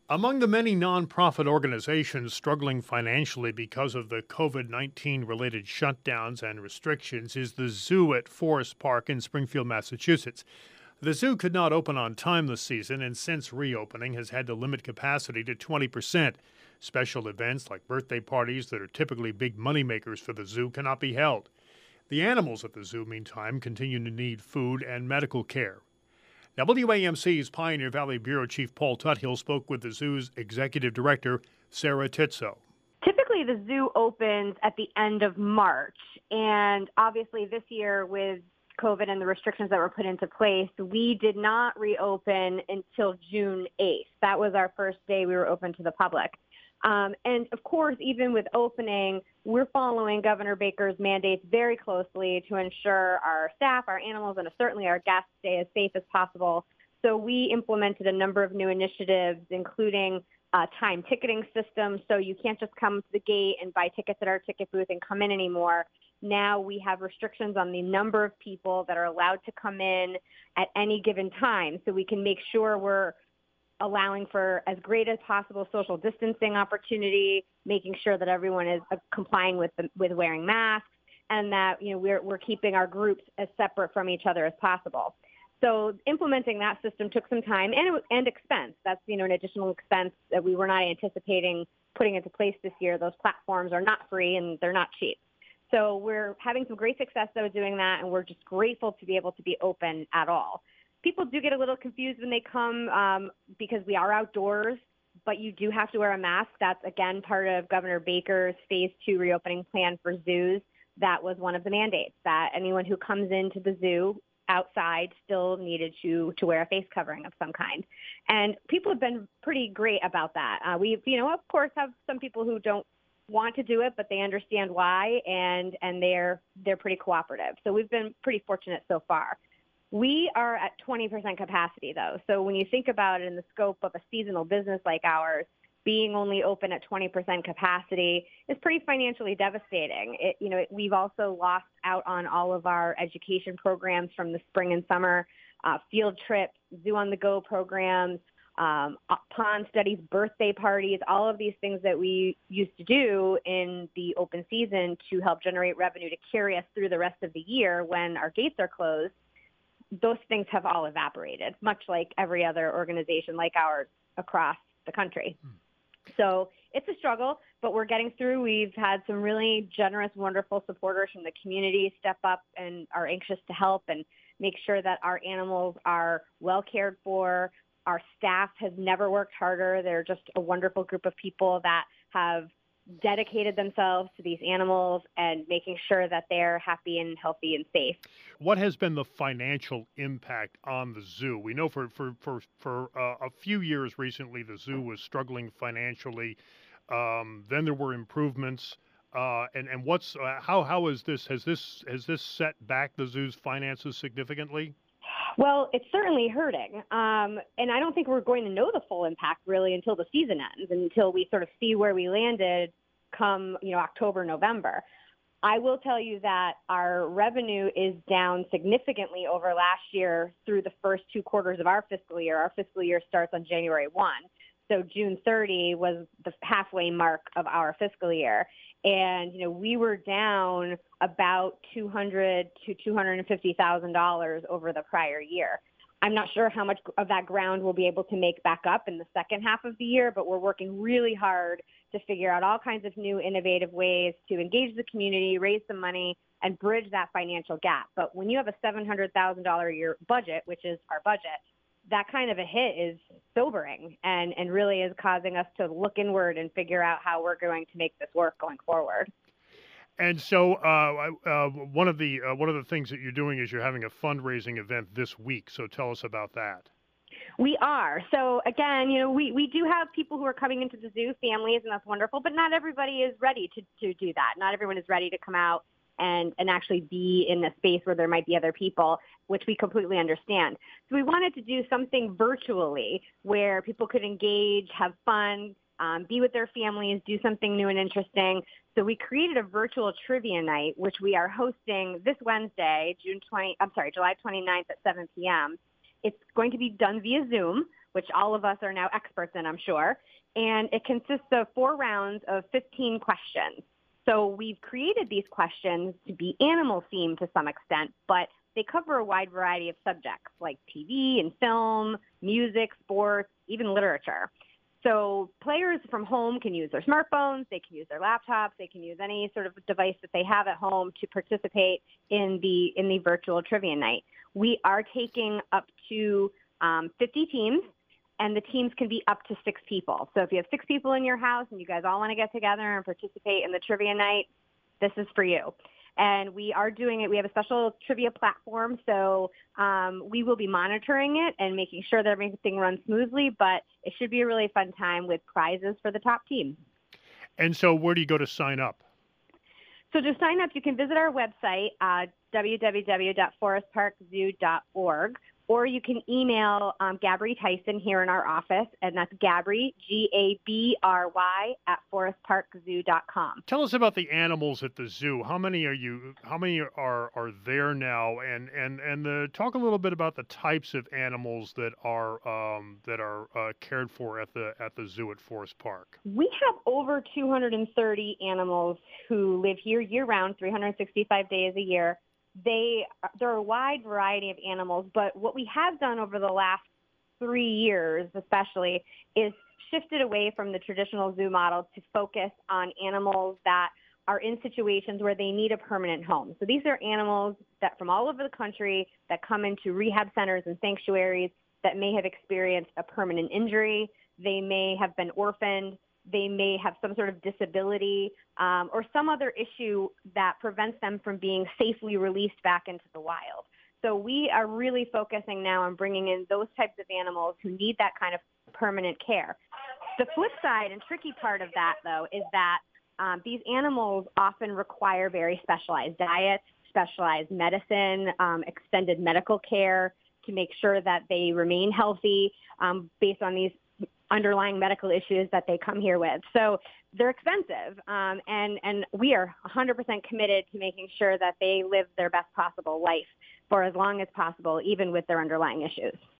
Among the many nonprofit organizations struggling financially because of the COVID 19 related shutdowns and restrictions is the zoo at Forest Park in Springfield, Massachusetts. The zoo could not open on time this season and since reopening has had to limit capacity to 20%. Special events like birthday parties that are typically big moneymakers for the zoo cannot be held. The animals at the zoo, meantime, continue to need food and medical care. WAMC's Pioneer Valley Bureau Chief Paul Tuthill spoke with the zoo's executive director, Sarah Titso. Typically, the zoo opens at the end of March, and obviously this year with COVID and the restrictions that were put into place, we did not reopen until June 8th. That was our first day we were open to the public. And of course, even with opening, we're following Governor Baker's mandates very closely to ensure our staff, our animals, and certainly our guests stay as safe as possible. So we implemented a number of new initiatives, including a time ticketing system. So you can't just come to the gate and buy tickets at our ticket booth and come in anymore. Now we have restrictions on the number of people that are allowed to come in at any given time. So we can make sure we're allowing for as great as possible social distancing opportunity, making sure that everyone is complying with wearing masks, and that we're keeping our groups as separate from each other as possible. So implementing that system took some time and expense. That's an additional expense that we were not anticipating putting into place this year. Those platforms are not free and they're not cheap. So we're having some great success though doing that, and we're just grateful to be able to be open at all. People do get a little confused when they come because we are outdoors, but you do have to wear a mask. That's, again, part of Governor Baker's Phase 2 reopening plan for zoos. That was one of the mandates, that anyone who comes into the zoo outside still needed to wear a face covering of some kind. And people have been pretty great about that. We, of course, have some people who don't want to do it, but they understand why, and they're pretty cooperative. So we've been pretty fortunate so far. We are at 20% capacity, though. So when you think about it in the scope of a seasonal business like ours, being only open at 20% capacity is pretty financially devastating. We've also lost out on all of our education programs from the spring and summer, field trips, zoo on the go programs, pond studies, birthday parties, all of these things that we used to do in the open season to help generate revenue to carry us through the rest of the year when our gates are closed. Those things have all evaporated, much like every other organization like ours across the country. So it's a struggle, but we're getting through. We've had some really generous, wonderful supporters from the community step up and are anxious to help and make sure that our animals are well cared for. Our staff has never worked harder. They're just a wonderful group of people that have dedicated themselves to these animals and making sure that they're happy and healthy and safe. What has been the financial impact on the zoo? We know for a few years recently, the zoo was struggling financially. Then there were improvements. And what's how is this has this set back the zoo's finances significantly? Well, it's certainly hurting. And I don't think we're going to know the full impact really until the season ends, until we sort of see where we landed come, October, November. I will tell you that our revenue is down significantly over last year through the first 2 quarters of our fiscal year. Our fiscal year starts on January 1. So June 30 was the halfway mark of our fiscal year. And, we were down about $200,000 to $250,000 over the prior year. I'm not sure how much of that ground we'll be able to make back up in the second half of the year, but we're working really hard to figure out all kinds of new innovative ways to engage the community, raise some money, and bridge that financial gap. But when you have a $700,000 a year budget, which is our budget, that kind of a hit is sobering and really is causing us to look inward and figure out how we're going to make this work going forward. And so one of the things that you're doing is you're having a fundraising event this week. So tell us about that. We are. So again, we do have people who are coming into the zoo, families, and that's wonderful, but not everybody is ready to do that. Not everyone is ready to come out and actually be in a space where there might be other people, which we completely understand. So we wanted to do something virtually where people could engage, have fun, be with their families, do something new and interesting. So we created a virtual trivia night, which we are hosting this Wednesday, July 29th at 7 p.m. It's going to be done via Zoom, which all of us are now experts in, I'm sure. And it consists of 4 rounds of 15 questions. So we've created these questions to be animal themed to some extent, but they cover a wide variety of subjects like TV and film, music, sports, even literature. So players from home can use their smartphones, they can use their laptops, they can use any sort of device that they have at home to participate in the virtual trivia night. We are taking up to 50 teams, and the teams can be up to 6 people. So if you have 6 people in your house and you guys all want to get together and participate in the trivia night, this is for you. And we are doing it. We have a special trivia platform, so we will be monitoring it and making sure that everything runs smoothly, but it should be a really fun time with prizes for the top team. And so where do you go to sign up? So to sign up, you can visit our website, www.forestparkzoo.org, or you can email Gabby Tyson here in our office, and that's Gabby, Gabry, at forestparkzoo.com. Tell us about the animals at the zoo. How many are there now? And talk a little bit about the types of animals that are cared for at the zoo at Forest Park. We have over 230 animals who live here year-round, 365 days a year. There are a wide variety of animals, but what we have done over the last 3 years especially is shifted away from the traditional zoo model to focus on animals that are in situations where they need a permanent home. So these are animals that from all over the country that come into rehab centers and sanctuaries that may have experienced a permanent injury. They may have been orphaned. They may have some sort of disability or some other issue that prevents them from being safely released back into the wild. So we are really focusing now on bringing in those types of animals who need that kind of permanent care. The flip side and tricky part of that, though, is that these animals often require very specialized diets, specialized medicine, extended medical care to make sure that they remain healthy based on these underlying medical issues that they come here with. So they're expensive, and we are 100% committed to making sure that they live their best possible life for as long as possible, even with their underlying issues.